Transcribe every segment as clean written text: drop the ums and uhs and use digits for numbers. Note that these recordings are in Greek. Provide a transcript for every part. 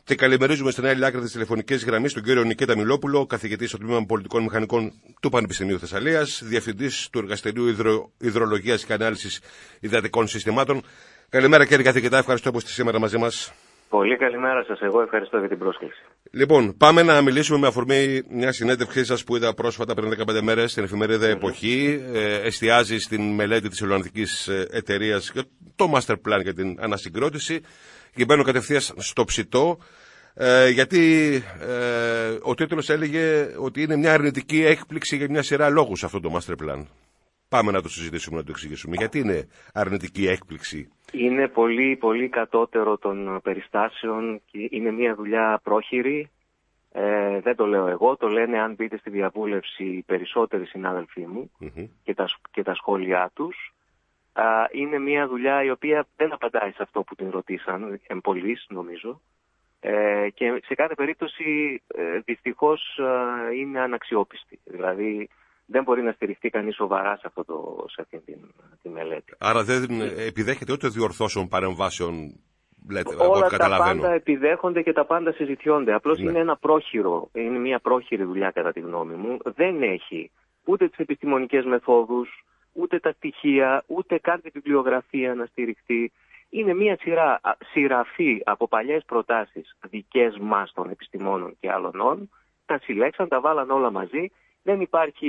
Και καλημερίζουμε στην άλλη άκρη της τηλεφωνικής γραμμής τον κύριο Νικήτα Μιλόπουλο, καθηγητή στο Τμήμα Πολιτικών Μηχανικών του Πανεπιστημίου Θεσσαλίας, διευθυντής του Εργαστηρίου Υδρολογίας και Ανάλυσης Υδατικών Συστημάτων. Καλημέρα κύριε καθηγητά, ευχαριστώ που είστε σήμερα μαζί μας. Πολύ καλημέρα σας, εγώ ευχαριστώ για την πρόσκληση. Λοιπόν, πάμε να μιλήσουμε με αφορμή μια συνέντευξή σας που είδα πρόσφατα πριν 15 μέρες στην εφημερίδα Εποχή. Εστιάζει στην μελέτη της Ολλανδικής εταιρείας για το Master Plan για την ανασυγκρότηση και μπαίνω κατευθείαν στο ψητό. Γιατί ο τίτλος έλεγε ότι είναι μια αρνητική έκπληξη για μια σειρά λόγους αυτό το Master Plan. Πάμε να το συζητήσουμε, να το εξηγήσουμε. Γιατί είναι αρνητική έκπληξη? Είναι πολύ, πολύ κατώτερο των περιστάσεων και είναι μια δουλειά πρόχειρη. Δεν το λέω εγώ, το λένε αν μπείτε στη διαβούλευση οι περισσότεροι συνάδελφοί μου και τα σχόλιά τους. Είναι μια δουλειά η οποία δεν απαντάει σε αυτό που την ρωτήσαν, εμπολής νομίζω. Και σε κάθε περίπτωση δυστυχώς είναι αναξιόπιστη. Δηλαδή δεν μπορεί να στηριχτεί κανείς σοβαρά σε αυτή τη μελέτη. Άρα δεν επιδέχεται ούτε διορθώσεων παρεμβάσεων, λέτε, όλα από ό,τι τα καταλαβαίνω. πάντα επιδέχονται και τα πάντα συζητιόνται. Απλώς είναι είναι μια πρόχειρη δουλειά κατά τη γνώμη μου. Δεν έχει ούτε τις επιστημονικές μεθόδους, ούτε τα στοιχεία, ούτε καν την βιβλιογραφία να στηριχτεί. Είναι μια σειραφή από παλιές προτάσεις δικές μας των επιστημόνων και άλλων, τα συλλέξαν, τα βάλαν όλα μαζί. Δεν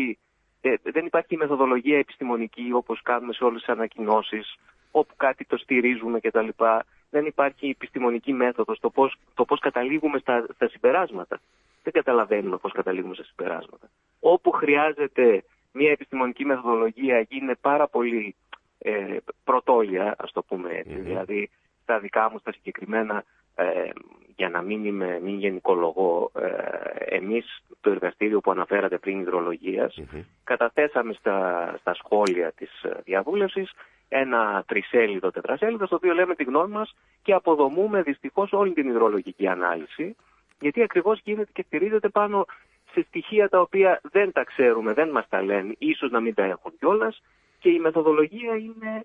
υπάρχει μεθοδολογία επιστημονική όπως κάνουμε σε όλες τις ανακοινώσεις, όπου κάτι το στηρίζουμε κτλ. Δεν υπάρχει επιστημονική μέθοδος, το πώς καταλήγουμε στα συμπεράσματα. Δεν καταλαβαίνουμε πώς καταλήγουμε στα συμπεράσματα. Όπου χρειάζεται μια επιστημονική μεθοδολογία είναι πάρα πολύ πρωτόλια, ας το πούμε έτσι. Δηλαδή, στα δικά μου, στα συγκεκριμένα, για να μην γενικολογώ, εμείς το εργαστήριο που αναφέρατε πριν υδρολογίας, καταθέσαμε στα σχόλια της διαβούλευσης ένα τρισέλιδο, τετρασέλιδο, στο οποίο λέμε τη γνώμη μας και αποδομούμε δυστυχώς όλη την υδρολογική ανάλυση, γιατί ακριβώς γίνεται και στηρίζεται πάνω σε στοιχεία τα οποία δεν τα ξέρουμε, δεν μας τα λένε, ίσως να μην τα έχουν κιόλας, και η μεθοδολογία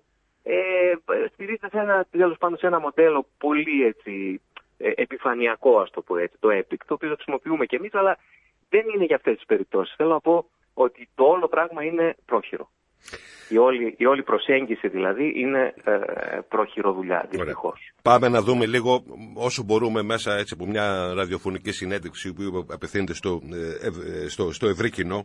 στηρίζεται σε ένα μοντέλο πολύ έτσι επιφανειακό, ας το πω έτσι, το EPIC, το οποίο το χρησιμοποιούμε κι εμείς, αλλά δεν είναι για αυτές τις περιπτώσεις. Θέλω να πω ότι το όλο πράγμα είναι πρόχειρο. Η όλη προσέγγιση δηλαδή είναι προχειροδουλειά, δυστυχώς. Πάμε να δούμε λίγο όσο μπορούμε μέσα έτσι, από μια ραδιοφωνική συνέντευξη που απευθύνεται στο ευρύ κοινό.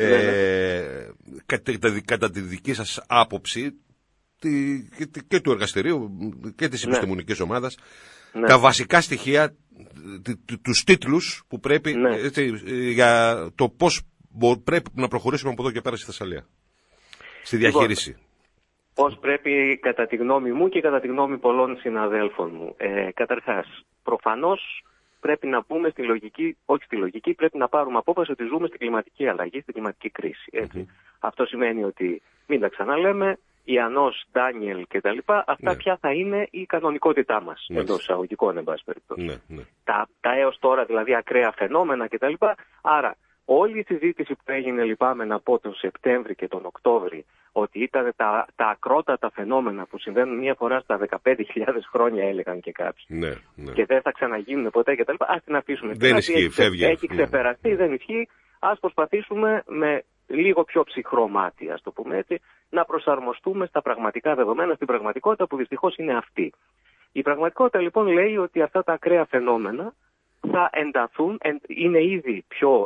Κατά τη δική σας άποψη και του εργαστηρίου και της επιστημονικής ομάδας, τα βασικά στοιχεία, τους τίτλους που πρέπει έτσι, για το πώς πρέπει να προχωρήσουμε από εδώ και πέρα στη Θεσσαλία, στη διαχείριση. Πώς πρέπει, κατά τη γνώμη μου και κατά τη γνώμη πολλών συναδέλφων μου. Καταρχάς, προφανώς πρέπει να πούμε στη λογική, πρέπει να πάρουμε απόφαση ότι ζούμε στην κλιματική αλλαγή, στην κλιματική κρίση. Έτσι. Αυτό σημαίνει ότι, μην τα ξαναλέμε, Ιαννός, Ντάνιελ κτλ. Αυτά πια θα είναι η κανονικότητά μας, εντός εισαγωγικών, εν πάση περιπτώσει. Τα έως τώρα δηλαδή ακραία φαινόμενα κτλ. Άρα, όλη η συζήτηση που έγινε, λυπάμαι να πω, τον Σεπτέμβρη και τον Οκτώβρη, ότι ήταν τα ακρότατα φαινόμενα που συμβαίνουν μία φορά στα 15.000 χρόνια, έλεγαν και κάποιοι. Και δεν θα ξαναγίνουν ποτέ κτλ. Ας την αφήσουμε. Δεν ισχύει, φεύγει. Έχει ξεπεραστεί, δεν ισχύει. Ας προσπαθήσουμε με λίγο πιο ψυχρό μάτι, ας το πούμε έτσι, να προσαρμοστούμε στα πραγματικά δεδομένα, στην πραγματικότητα που δυστυχώς είναι αυτή. Η πραγματικότητα λοιπόν λέει ότι αυτά τα ακραία φαινόμενα θα ενταθούν, είναι ήδη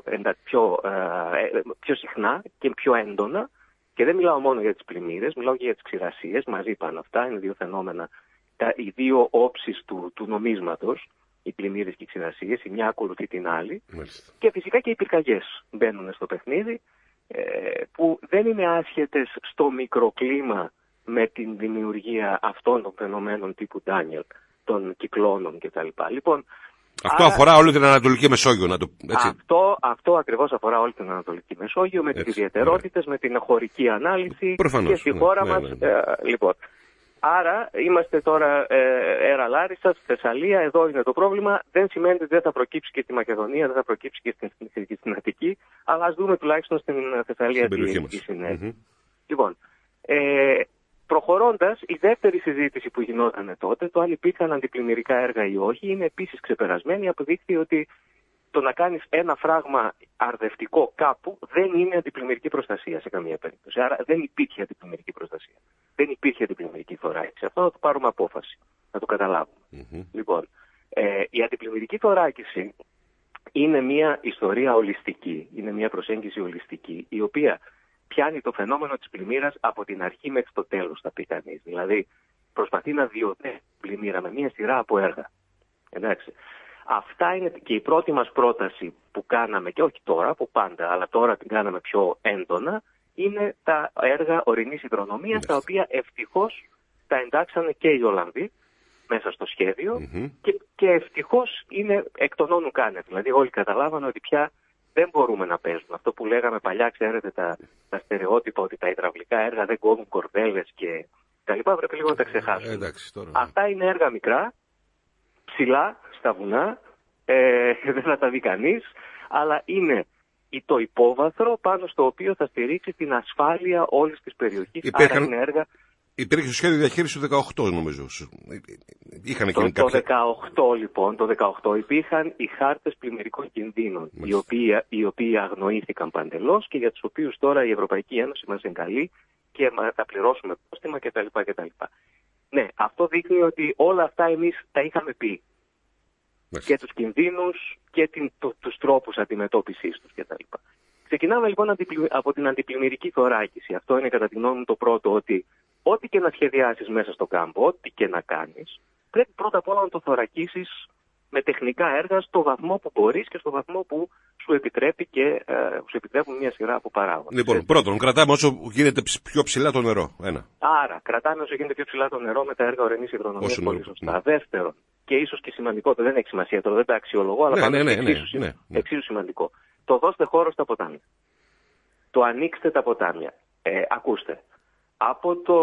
πιο συχνά και πιο έντονα, και δεν μιλάω μόνο για τις πλημμύρες, μιλάω και για τις ξηρασίες, μαζί πάνε αυτά, είναι δύο φαινόμενα, οι δύο όψεις του νομίσματος, οι πλημμύρες και οι ξηρασίες, η μια ακολουθεί την άλλη. Και φυσικά και οι πυρκαγιές μπαίνουν στο παιχνίδι, που δεν είναι άσχετες στο μικροκλίμα με την δημιουργία αυτών των φαινομένων τύπου Daniel, των κυκλώνων κτλ. Λοιπόν, αυτό αφορά όλη την Ανατολική Μεσόγειο, έτσι. Αυτό ακριβώς αφορά όλη την Ανατολική Μεσόγειο, με τις ιδιαιτερότητες, με την χωρική ανάλυση. Προφανώς, και στη χώρα μας. Λοιπόν, άρα είμαστε τώρα Έρα Λάρισα, Θεσσαλία, εδώ είναι το πρόβλημα. Δεν σημαίνει ότι δεν θα προκύψει και στη Μακεδονία, δεν θα προκύψει και στην Αττική, αλλά ας δούμε τουλάχιστον στην Θεσσαλία τι συνέβη. Λοιπόν, προχωρώντας, η δεύτερη συζήτηση που γινόταν τότε, το αν υπήρχαν αντιπλημμυρικά έργα ή όχι, είναι επίσης ξεπερασμένη. Αποδείχθηκε ότι το να κάνεις ένα φράγμα αρδευτικό κάπου δεν είναι αντιπλημμυρική προστασία σε καμία περίπτωση. Άρα δεν υπήρχε αντιπλημμυρική προστασία. Δεν υπήρχε αντιπλημμυρική θωράκιση. Αυτό θα το πάρουμε απόφαση, να το καταλάβουμε. Λοιπόν, η αντιπλημμυρική θωράκιση είναι μια ιστορία ολιστική, είναι μια προσέγγιση ολιστική, η οποία πιάνει το φαινόμενο της πλημμύρας από την αρχή μέχρι το τέλος, θα πει κανείς. Δηλαδή, προσπαθεί να διοδέσει την πλημμύρα με μια σειρά από έργα. Εντάξει. Αυτά είναι και η πρώτη μας πρόταση που κάναμε, και όχι τώρα, από πάντα, αλλά τώρα την κάναμε πιο έντονα, είναι τα έργα ορεινής υδρονομίας, τα οποία ευτυχώς τα εντάξανε και οι Ολλανδοί μέσα στο σχέδιο και ευτυχώς είναι εκ των όνου κάνευ. Δηλαδή όλοι καταλάβανε ότι πια δεν μπορούμε να παίζουμε. Αυτό που λέγαμε παλιά, ξέρετε, τα στερεότυπα ότι τα υδραυλικά έργα δεν κόβουν κορδέλες και τα λοιπά, πρέπει λίγο να τα ξεχάσουμε. Αυτά είναι έργα μικρά, ψηλά στα βουνά, δεν θα τα δει κανείς, αλλά είναι το υπόβαθρο πάνω στο οποίο θα στηρίξει την ασφάλεια όλης της περιοχής. Άρα είναι έργα. Υπήρχε στο σχέδιο διαχείριση του 18, νομίζω. Το 18, λοιπόν, το 18 υπήρχαν οι χάρτες πλημμυρικών κινδύνων, οι οποίοι αγνοήθηκαν παντελώς και για τους οποίους τώρα η Ευρωπαϊκή Ένωση μας εγκαλεί και θα πληρώσουμε πρόστιμα κτλ. Ναι, αυτό δείχνει ότι όλα αυτά εμείς τα είχαμε πει. Και τους κινδύνους και τους τρόπους αντιμετώπισης τους κτλ. Ξεκινάμε λοιπόν από την αντιπλημμυρική θωράκιση. Αυτό είναι κατά τη γνώμη μου το πρώτο, ότι ό,τι και να σχεδιάσεις μέσα στο κάμπο, ό,τι και να κάνεις, πρέπει πρώτα απ' όλα να το θωρακίσεις με τεχνικά έργα στο βαθμό που μπορείς και στο βαθμό που σου επιτρέπει και σου επιτρέπουν μια σειρά από παράγοντες. Λοιπόν, πρώτον, κρατάμε όσο γίνεται πιο ψηλά το νερό. Ένα. Άρα, κρατάμε όσο γίνεται πιο ψηλά το νερό με τα έργα ορεινής υδρονομίας. Πολύ σωστά. Δεύτερον, και ίσως και σημαντικό, δεν έχει σημασία τώρα, δεν τα αξιολογώ, αλλά εξίσου σημαντικό. Το δώστε χώρο στα ποτάμια. Το ανοίξτε τα ποτάμια. Ακούστε, από το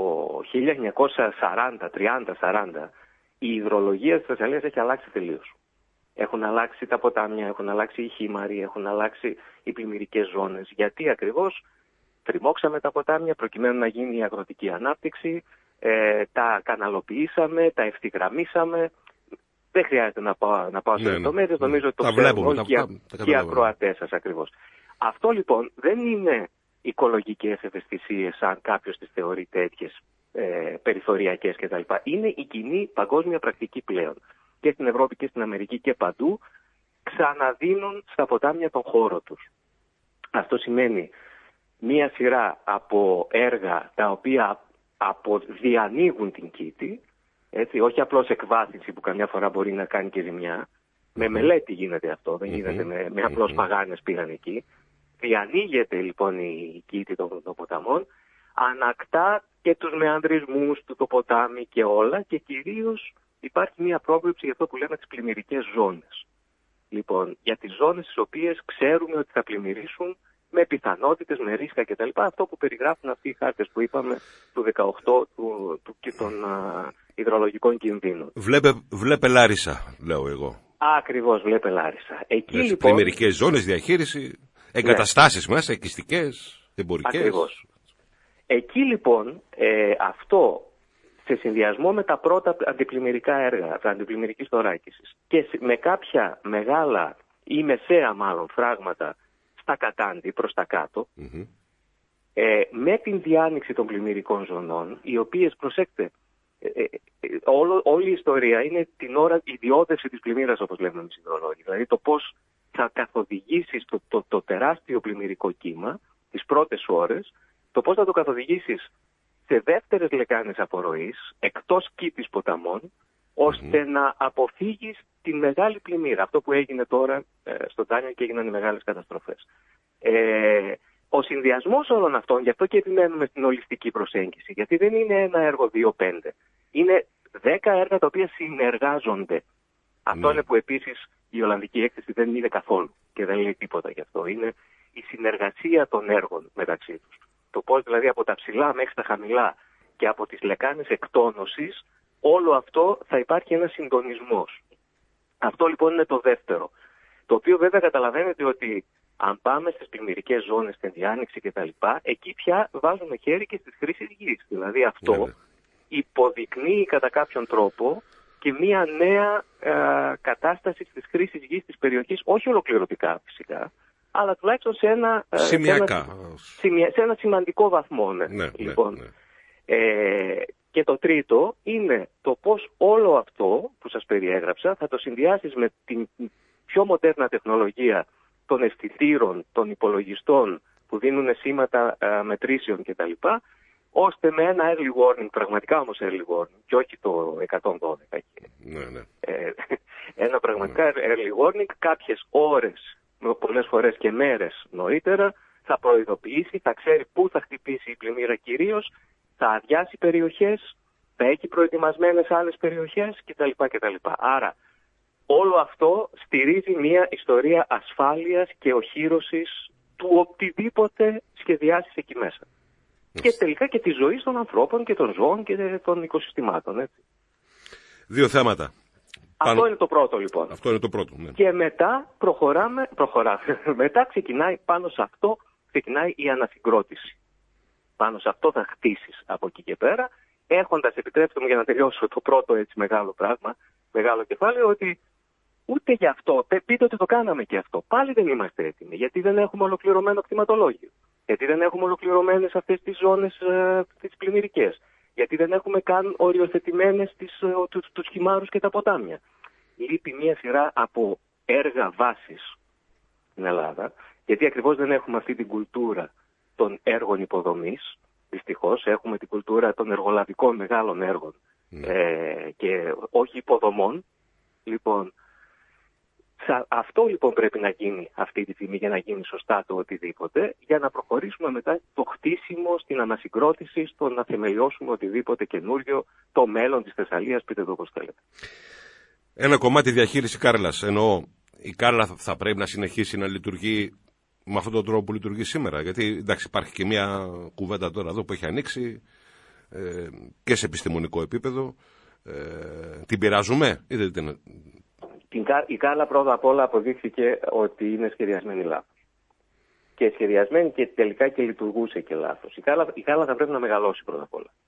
1940, 30-40, η υδρολογία της Θεσσαλίας έχει αλλάξει τελείως. Έχουν αλλάξει τα ποτάμια, έχουν αλλάξει οι χήμαροι, έχουν αλλάξει οι πλημμυρικές ζώνες. Γιατί ακριβώς τριμώξαμε τα ποτάμια προκειμένου να γίνει η αγροτική ανάπτυξη, τα καναλοποιήσαμε, τα ευθυγραμμίσαμε. Δεν χρειάζεται να πάω σε λεπτομέρειες, νομίζω ότι το ξέρουν όλοι και οι ακροατές σας ακριβώς. Αυτό λοιπόν δεν είναι οικολογικές ευαισθησίες, αν κάποιος τις θεωρεί τέτοιες περιθωριακές κτλ. Είναι η κοινή παγκόσμια πρακτική πλέον. Και στην Ευρώπη και στην Αμερική και παντού ξαναδίνουν στα ποτάμια τον χώρο τους. Αυτό σημαίνει μία σειρά από έργα τα οποία διανοίγουν την Κήτη, έτσι, όχι απλώς εκβάθυνση που καμιά φορά μπορεί να κάνει και ζημιά. Με μελέτη γίνεται αυτό, δεν γίνεται με απλώς παγάνες πήγαν εκεί. Διανοίγεται λοιπόν η Κήτη των ποταμών, ανακτά και τους μεανδρισμούς του το ποτάμι και όλα, και κυρίως υπάρχει μια πρόβλεψη για αυτό που λέμε τις πλημμυρικές ζώνες. Λοιπόν, για τις ζώνες τις οποίες ξέρουμε ότι θα πλημμυρίσουν με πιθανότητες, με ρίσκα κτλ. Αυτό που περιγράφουν αυτοί οι χάρτες που είπαμε του 18 και των υδρολογικών κινδύνων. Βλέπε Λάρισα, λέω εγώ. Ακριβώς, βλέπε Λάρισα. Εκεί λοιπόν. Πλημμυρικές ζώνες, διαχείριση, εγκαταστάσεις μέσα, οικιστικές, εμπορικές. Ακριβώς. Εκεί λοιπόν αυτό σε συνδυασμό με τα πρώτα αντιπλημμυρικά έργα, τα αντιπλημμυρικής θωράκισης και με κάποια μεγάλα ή μεσαία μάλλον φράγματα στα κατάντη προς τα κάτω, με την διάνοιξη των πλημμυρικών ζωνών, οι οποίες, προσέξτε, όλη η ιστορία είναι την ώρα η διόδευση της πλημμύρας, όπως λέμε εμείς οι υδρολόγοι. Δηλαδή το πώς θα καθοδηγήσεις το τεράστιο πλημμυρικό κύμα τις πρώτες ώρες, το πώς θα το καθοδηγήσεις σε δεύτερες λεκάνες απορροής, εκτός Κήτης ποταμών, ώστε να αποφύγεις τη μεγάλη πλημμύρα. Αυτό που έγινε τώρα στο Τάνιο και έγιναν οι μεγάλες καταστροφές. Ο συνδυασμός όλων αυτών, γι' αυτό και επιμένουμε στην ολιστική προσέγγιση, γιατί δεν είναι ένα έργο 2-5. Είναι 10 έργα τα οποία συνεργάζονται. Αυτό είναι που επίσης η Ολλανδική έκθεση δεν είναι καθόλου και δεν λέει τίποτα γι' αυτό. Είναι η συνεργασία των έργων μεταξύ τους. Το πώς δηλαδή από τα ψηλά μέχρι τα χαμηλά και από τις λεκάνες εκτόνωσης, όλο αυτό θα υπάρχει ένας συντονισμός. Αυτό λοιπόν είναι το δεύτερο. Το οποίο βέβαια καταλαβαίνετε ότι Αν πάμε στις πλημμυρικές ζώνες, στην διάνοιξη κτλ., εκεί πια βάζουμε χέρι και στις χρήσεις γης. Δηλαδή αυτό υποδεικνύει κατά κάποιον τρόπο και μια νέα κατάσταση της χρήσης γης της περιοχής, όχι ολοκληρωτικά φυσικά, αλλά τουλάχιστον σε ένα, σε ένα σημαντικό βαθμό. Λοιπόν. Και το τρίτο είναι το πώς όλο αυτό που σας περιέγραψα θα το συνδυάσεις με την πιο μοντέρνα τεχνολογία των αισθητήρων, των υπολογιστών που δίνουν σήματα μετρήσεων κτλ., ώστε με ένα early warning, πραγματικά όμως early warning, και όχι το 112, ένα πραγματικά early warning, κάποιες ώρες, πολλές φορές και μέρες νωρίτερα, θα προειδοποιήσει, θα ξέρει πού θα χτυπήσει η πλημμύρα κυρίως, θα αδειάσει περιοχές, θα έχει προετοιμασμένες άλλες περιοχές κτλ. Άρα όλο αυτό στηρίζει μια ιστορία ασφάλειας και οχύρωσης του οτιδήποτε σχεδιάσεις εκεί μέσα. Και τελικά και τη ζωή των ανθρώπων και των ζώων και των οικοσυστημάτων. Έτσι. Δύο θέματα. Αυτό είναι το πρώτο λοιπόν. Αυτό είναι το πρώτο. Ναι. Και μετά προχωράμε. Μετά ξεκινάει πάνω σε αυτό, ξεκινάει η ανασυγκρότηση. Πάνω σε αυτό θα χτίσεις από εκεί και πέρα, έχοντας, επιτρέψτε μου για να τελειώσω το πρώτο έτσι μεγάλο πράγμα, μεγάλο κεφάλαιο, ότι ούτε γι' αυτό, πείτε ότι το κάναμε και αυτό. Πάλι δεν είμαστε έτοιμοι, γιατί δεν έχουμε ολοκληρωμένο κτηματολόγιο. Γιατί δεν έχουμε ολοκληρωμένες αυτές τις ζώνες τις πλημμυρικές. Γιατί δεν έχουμε καν οριοθετημένες τους χυμάρους και τα ποτάμια. Λείπει μια σειρά από έργα βάσης στην Ελλάδα, γιατί ακριβώς δεν έχουμε αυτή την κουλτούρα των έργων υποδομής. Δυστυχώς έχουμε την κουλτούρα των εργολαβικών μεγάλων έργων και όχι υποδομών. Λοιπόν, αυτό λοιπόν πρέπει να γίνει αυτή τη στιγμή για να γίνει σωστά το οτιδήποτε, για να προχωρήσουμε μετά το χτίσιμο, στην ανασυγκρότηση, στο να θεμελιώσουμε οτιδήποτε καινούριο, το μέλλον της Θεσσαλίας, πείτε το όπως θέλετε. Ένα κομμάτι διαχείριση Κάρλας, εννοώ η Κάρλα θα πρέπει να συνεχίσει να λειτουργεί με αυτόν τον τρόπο που λειτουργεί σήμερα, γιατί εντάξει υπάρχει και μια κουβέντα τώρα εδώ που έχει ανοίξει και σε επιστημονικό επίπεδο, την πειράζουμε ή δεν την... Η Κάρλα πρώτα απ' όλα αποδείχθηκε ότι είναι σχεδιασμένη λάθος. Και σχεδιασμένη και τελικά και λειτουργούσε και λάθος. Η Κάρλα θα πρέπει να μεγαλώσει πρώτα απ' όλα.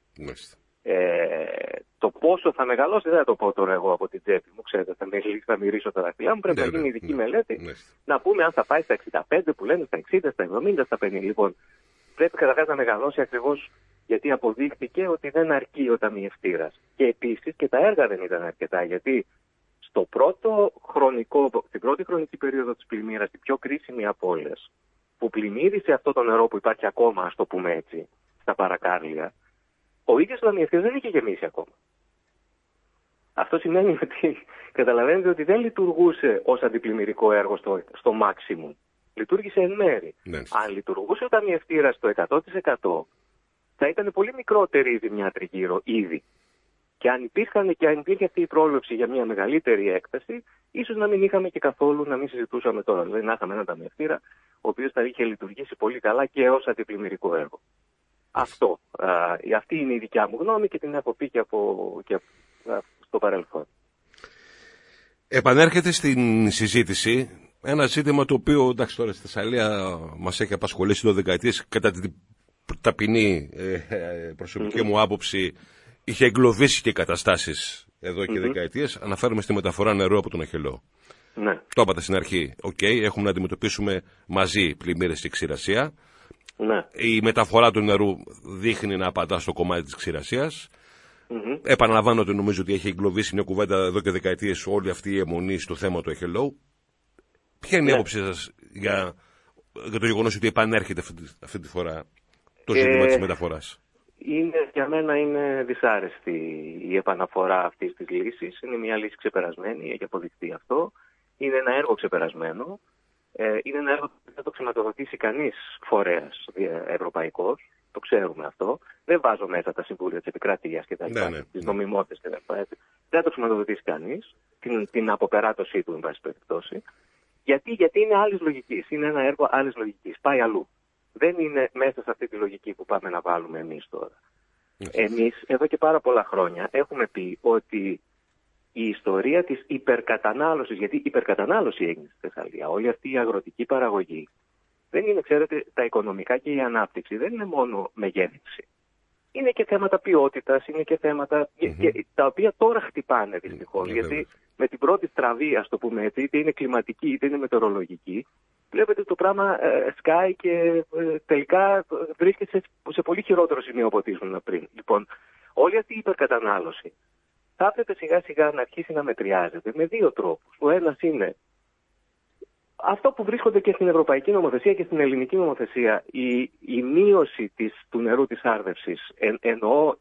Το πόσο θα μεγαλώσει δεν θα το πω τώρα εγώ από την τσέπη μου. Ξέρετε, θα μυρίσω τα δάχτυλά μου. Πρέπει να γίνει ειδική μελέτη. Να πούμε αν θα πάει στα 65 που λένε, στα 60, στα 70, στα 50. Λοιπόν, πρέπει καταρχάς να μεγαλώσει ακριβώς γιατί αποδείχθηκε ότι δεν αρκεί ο ταμιευτήρας. Και επίσης και τα έργα δεν ήταν αρκετά. Γιατί στην πρώτη χρονική περίοδο της πλημμύρας, την πιο κρίσιμη από όλες, που πλημμύρισε αυτό το νερό που υπάρχει ακόμα, ας το πούμε έτσι, στα παρακάρλια, ο ίδιος ο ταμιευτής δεν είχε γεμίσει ακόμα. Αυτό σημαίνει ότι καταλαβαίνετε ότι δεν λειτουργούσε ως αντιπλημμυρικό έργο στο maximum. Λειτουργήσε εν μέρη. Αν λειτουργούσε ο ταμιευτήρας στο 100%, θα ήταν πολύ μικρότερη η ζημιά τριγύρω ήδη. Και αν υπήρχε αυτή η πρόβλεψη για μια μεγαλύτερη έκταση, ίσως να μην είχαμε και καθόλου, να μην συζητούσαμε τώρα. Δηλαδή να είχαμε έναν ταμιευτήρα, ο οποίος θα είχε λειτουργήσει πολύ καλά και ως αντιπλημμυρικό έργο. Αυτή είναι η δικιά μου γνώμη και την έχω πει και στο παρελθόν. Επανέρχεται στην συζήτηση ένα ζήτημα το οποίο εντάξει τώρα στη Θεσσαλία μας έχει απασχολήσει εδώ δεκαετίες, κατά την ταπεινή προσωπική μου άποψη είχε εγκλωβίσει και καταστάσεις εδώ και δεκαετίες. Αναφέρομαι στη μεταφορά νερού από τον Αχελό. Ναι. Το είπατε στην αρχή. Έχουμε να αντιμετωπίσουμε μαζί πλημμύρες και ξηρασία. Ναι. Η μεταφορά του νερού δείχνει να απαντά στο κομμάτι της ξηρασίας. Επαναλαμβάνω ότι νομίζω ότι έχει εγκλωβίσει μια κουβέντα εδώ και δεκαετίες όλη αυτή η αιμονή στο θέμα του Αχελό. Ποια είναι η άποψή σας για το γεγονός ότι επανέρχεται αυτή τη φορά το ζήτημα της μεταφοράς? Για μένα είναι δυσάρεστη η επαναφορά αυτής της λύσης. Είναι μια λύση ξεπερασμένη, έχει αποδειχθεί αυτό. Είναι ένα έργο ξεπερασμένο. Είναι ένα έργο που δεν θα το χρηματοδοτήσει κανείς φορέας ευρωπαϊκός. Το ξέρουμε αυτό. Δεν βάζω μέσα τα συμβούλια της επικρατείας και τα λοιπά, τις νομιμότητες και τα λοιπά. Δεν θα το χρηματοδοτήσει κανείς. Την αποπεράτωσή του, εν πάση περιπτώσει. Γιατί είναι άλλης λογικής. Είναι ένα έργο άλλης λογικής. Πάει αλλού. Δεν είναι μέσα σε αυτή τη λογική που πάμε να βάλουμε εμείς τώρα. Εμείς εδώ και πάρα πολλά χρόνια έχουμε πει ότι η ιστορία της υπερκατανάλωσης, γιατί η υπερκατανάλωση έγινε στη Θεσσαλία, όλη αυτή η αγροτική παραγωγή, δεν είναι, ξέρετε, τα οικονομικά και η ανάπτυξη, δεν είναι μόνο μεγέθυνση. Είναι και θέματα ποιότητας, είναι και θέματα τα οποία τώρα χτυπάνε δυστυχώς. Γιατί με την πρώτη στραβή, ας το πούμε έτσι, είτε είναι κλιματική είτε είναι μετεωρολογική, βλέπετε το πράγμα σκάει και τελικά βρίσκεται σε πολύ χειρότερο σημείο από ό,τι ήσουν πριν. Λοιπόν, όλη αυτή η υπερκατανάλωση θα έπρεπε σιγά σιγά να αρχίσει να μετριάζεται με δύο τρόπους. Ο ένας είναι αυτό που βρίσκονται και στην Ευρωπαϊκή Νομοθεσία και στην Ελληνική Νομοθεσία, η μείωση του νερού της άρδευσης, εννοώ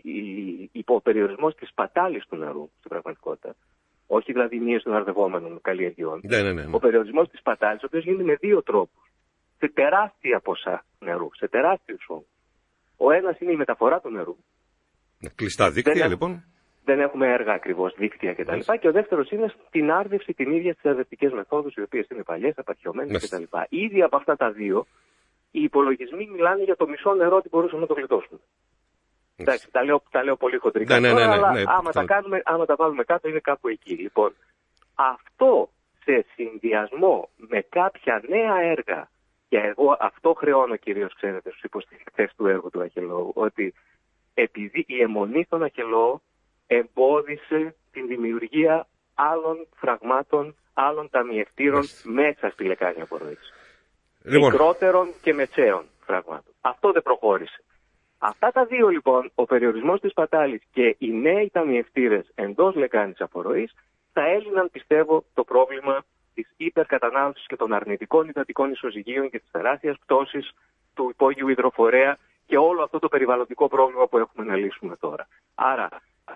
ο περιορισμός της σπατάλης του νερού στην πραγματικότητα, όχι δηλαδή η μείωση των αρδευόμενων καλλιεργειών, ο περιορισμός της σπατάλης, ο οποίος γίνεται με δύο τρόπους, σε τεράστια ποσά νερού, σε τεράστιους όγκους. Ο ένας είναι η μεταφορά του νερού. Κλειστά δίκτυα λοιπόν. Δεν έχουμε έργα ακριβώς, δίκτυα κτλ. Και ο δεύτερος είναι στην άρδευση την ίδια στις αρδευτικές μεθόδους, οι οποίες είναι παλιές, απαρχαιωμένες κτλ. Ήδη από αυτά τα δύο, οι υπολογισμοί μιλάνε για το μισό νερό ότι μπορούσαμε να το γλιτώσουμε. Εντάξει, τα λέω πολύ χοντρικά, αλλά άμα τα βάλουμε κάτω είναι κάπου εκεί. Λοιπόν, αυτό σε συνδυασμό με κάποια νέα έργα, και εγώ αυτό χρεώνω κυρίως, ξέρετε, στους υποστηρικτές του έργου του Αχαιολόγου, ότι επειδή η αιμονή στον Αχαιολόγο εμπόδισε την δημιουργία άλλων φραγμάτων, άλλων ταμιευτήρων μέσα στη λεκάνη απορροής. Μικρότερων και μεσαίων φραγμάτων. Αυτό δεν προχώρησε. Αυτά τα δύο λοιπόν, ο περιορισμός της σπατάλης και οι νέοι ταμιευτήρες εντός λεκάνης απορροής, θα έλυναν, πιστεύω, το πρόβλημα της υπερκατανάλωσης και των αρνητικών υδατικών ισοζυγίων και της τεράστιας πτώσης του υπόγειου υδροφορέα και όλο αυτό το περιβαλλοντικό πρόβλημα που έχουμε να λύσουμε τώρα. Άρα,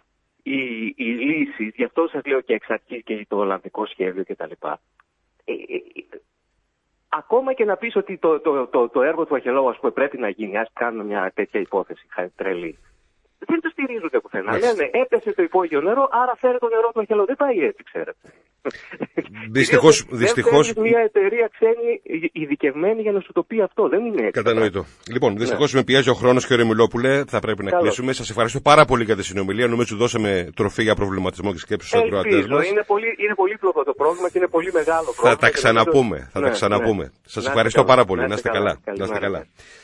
οι λύσεις, γι' αυτό σας λέω και εξ αρχής και το Ολλανδικό σχέδιο κτλ. Ακόμα και να πεις ότι το έργο του Αχαιολόγου, ας πούμε, πρέπει να γίνει, ας κάνουμε μια τέτοια υπόθεση τρελή, δεν το στηρίζονται πουθενά. Λένε έπεσε το υπόγειο νερό, άρα φέρε το νερό του Αχαιολόγου. Δεν πάει έτσι, ξέρετε. Δυστυχώς. Δεν μια εταιρεία ξένη ειδικευμένη για να σου το πει αυτό. Δεν είναι έτσι. Κατανοητό. Λοιπόν, δυστυχώς με πιέζει ο χρόνος, κύριε Μιλόπουλε. Θα πρέπει να κλείσουμε. Σας ευχαριστώ πάρα πολύ για τη συνομιλία. Νομίζω δώσαμε τροφή για προβληματισμό και σκέψη στους ακροατές μας. Είναι πολύπλοκο το πρόβλημα και είναι πολύ μεγάλο πρόβλημα. Θα τα ξαναπούμε. Σας ευχαριστώ πάρα πολύ. Να είστε καλά.